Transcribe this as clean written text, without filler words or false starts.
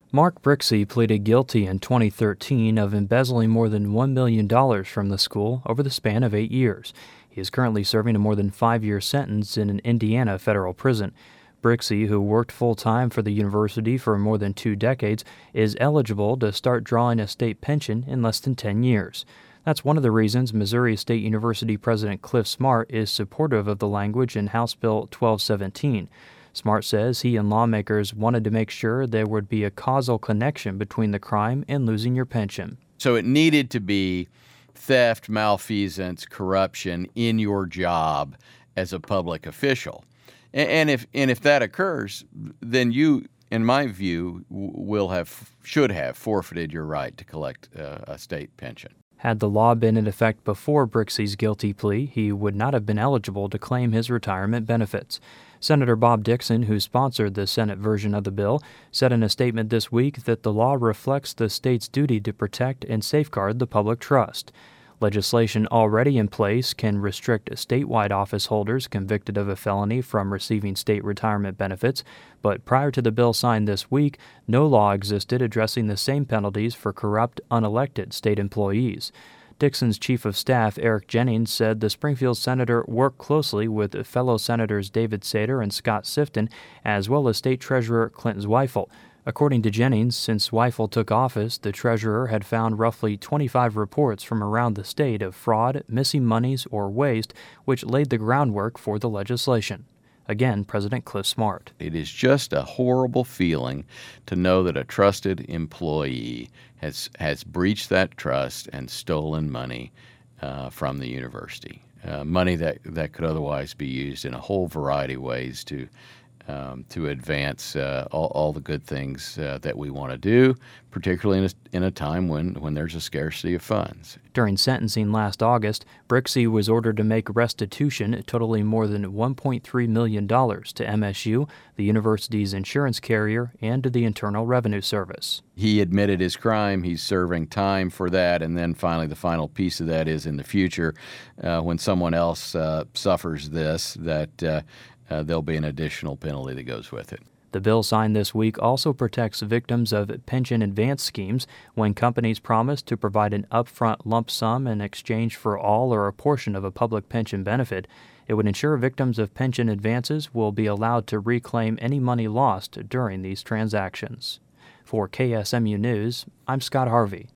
Mark Brixey pleaded guilty in 2013 of embezzling more than $1 million from the school over the span of 8 years. He is currently serving a more than 5-year sentence in an Indiana federal prison. Brixey, who worked full-time for the university for more than 2 decades, is eligible to start drawing a state pension in less than 10 years. That's one of the reasons Missouri State University President Cliff Smart is supportive of the language in House Bill 1217. Smart says he and lawmakers wanted to make sure there would be a causal connection between the crime and losing your pension. So it needed to be theft, malfeasance, corruption in your job as a public official. And if that occurs, then you, in my view, should have forfeited your right to collect a state pension. Had the law been in effect before Brixey's guilty plea, he would not have been eligible to claim his retirement benefits. Senator Bob Dixon, who sponsored the Senate version of the bill, said in a statement this week that the law reflects the state's duty to protect and safeguard the public trust. Legislation already in place can restrict statewide office holders convicted of a felony from receiving state retirement benefits, but prior to the bill signed this week, no law existed addressing the same penalties for corrupt, unelected state employees. Dixon's chief of staff, Eric Jennings, said the Springfield senator worked closely with fellow senators David Sater and Scott Sifton, as well as State Treasurer Clinton Zweifel. According to Jennings, since Zweifel took office, the treasurer had found roughly 25 reports from around the state of fraud, missing monies, or waste, which laid the groundwork for the legislation. Again, President Cliff Smart. It is just a horrible feeling to know that a trusted employee has breached that trust and stolen money from the university, money that could otherwise be used in a whole variety of ways to advance all the good things that we want to do, particularly in a time when there's a scarcity of funds. During sentencing last August, Brixey was ordered to make restitution totaling more than $1.3 million to MSU, the university's insurance carrier, and to the Internal Revenue Service. He admitted his crime. He's serving time for that. And then finally, the final piece of that is in the future, when someone else suffers this, that there'll be an additional penalty that goes with it. The bill signed this week also protects victims of pension advance schemes when companies promise to provide an upfront lump sum in exchange for all or a portion of a public pension benefit. It would ensure victims of pension advances will be allowed to reclaim any money lost during these transactions. For KSMU News, I'm Scott Harvey.